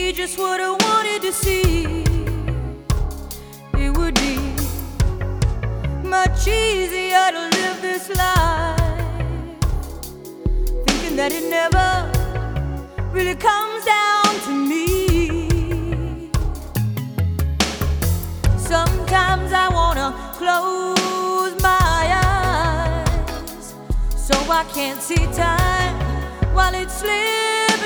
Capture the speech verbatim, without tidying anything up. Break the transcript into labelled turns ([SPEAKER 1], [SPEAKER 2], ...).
[SPEAKER 1] see just what I wanted to see. It would be much easier to live this life, thinking that it never really comes down to me. Sometimes I wanna close my eyes so I can't see time while it slips